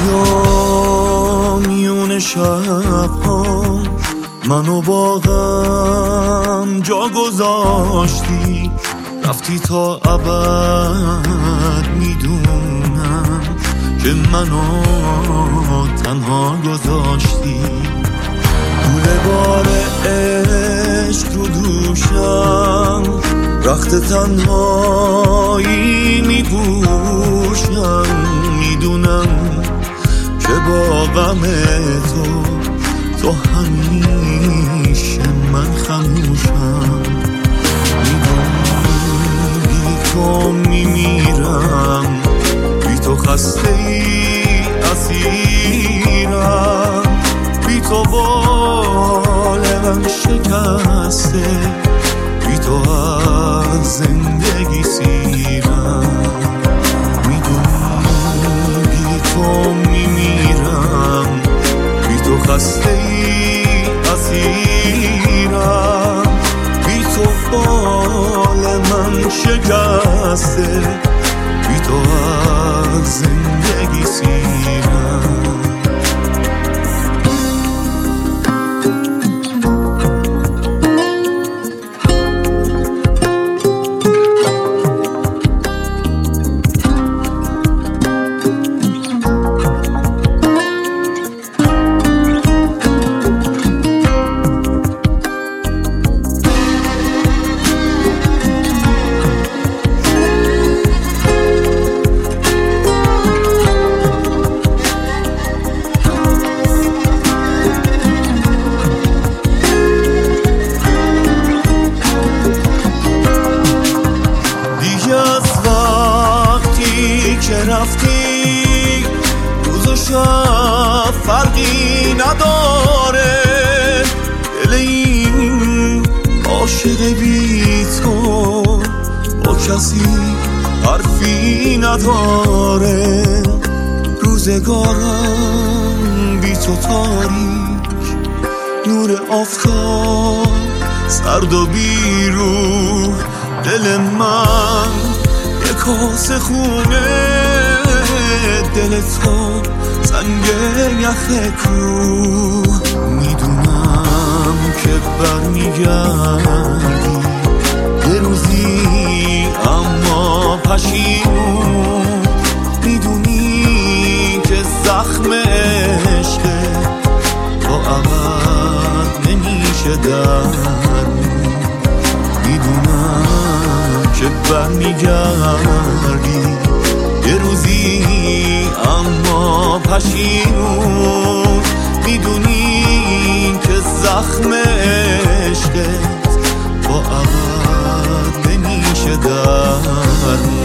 بیا میون شبها منو با غم جا گذاشتی، رفتی تا ابد. میدونم که منو تنها گذاشتی، گوله بار عشق رو دوشم، رخت تنهایی میپوشم. میدونم که با غم تو همیشه من خموشم. میدونی بی تو میمیرم، بی تو خسته ای اسیرم، بی تو بال من شکسته، بی تو از زندگی سیرم. میدونی بی تو میمیرم، بی تو خسته ای اسیرم، بی تو بال من شکسته، بی تو از زندگی سیرم. که رفتی روز و شب فرقی نداره، دل این عاشق بی تو با کسی حرفی نداره. روزگارم بی تو تاریک، نور آفتاب سرد و بی روح، دل من یک کاسه خونه، دل تو سنگ یخ کوه. میدونم که برمیگردی یه روزی اما پشیمون، میدونی که زخم عشقه تا ابد نمیشه درمون. میدونم که برمیگردی یه روزی اما پشیمون، میدونی که زخم عشقت با ابد نمیشه درمون.